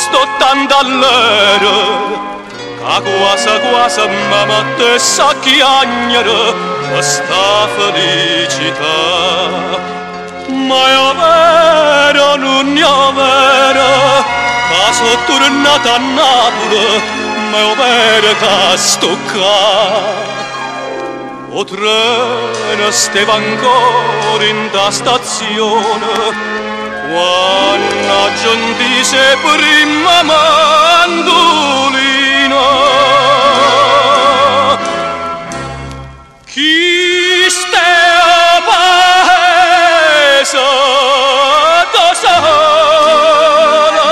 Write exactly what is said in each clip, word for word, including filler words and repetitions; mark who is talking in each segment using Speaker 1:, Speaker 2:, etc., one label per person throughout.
Speaker 1: sto tanto all'era, che quasi quasi mamma te sa chiagnere questa felicità. Ma è vero, non è vero, che sono tornata a Napoli, ma è vero che sto qua. O treno stava ancora in da stazione, quando giuntise prima mandolina. Chi stea paese da sola,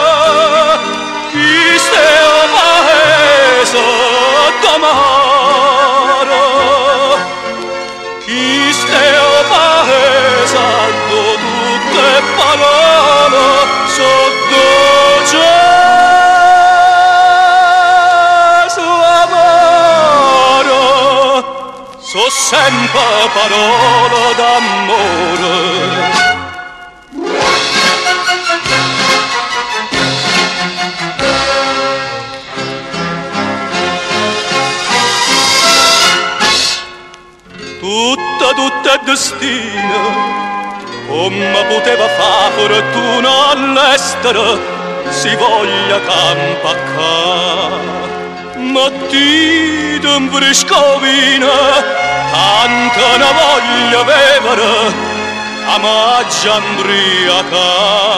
Speaker 1: chi stea paese da mare, chi stea paese da tutte parole sotto Gesù amaro, so sempre parole d'amore. Tutta, tutta è destino, come poteva fare fortuna all'estero, si voglia campacca. Mattino in Briscovina, tanta ne voglia vivere, a maggia andriaca.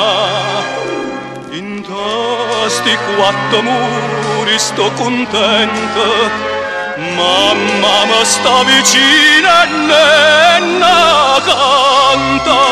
Speaker 1: In sti quattro muri sto contento, mamma mi sta vicina e ne canta.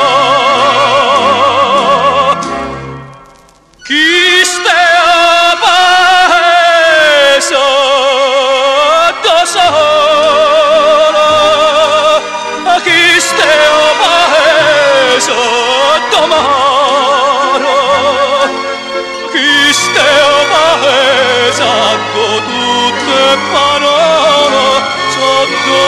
Speaker 1: Chi stea paese da sola, chi stea paese da mare, chi stea paese da tutte parole sotto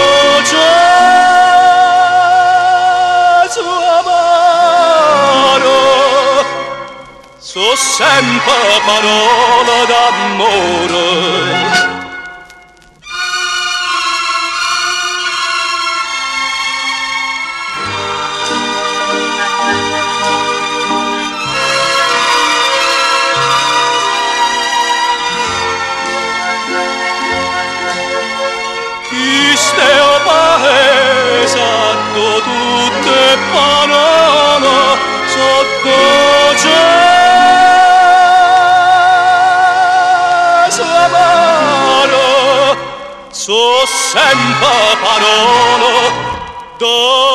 Speaker 1: Gesù amaro, so sempre parole d'amore. Tutte parole sotto Gesù amaro, so sempre parole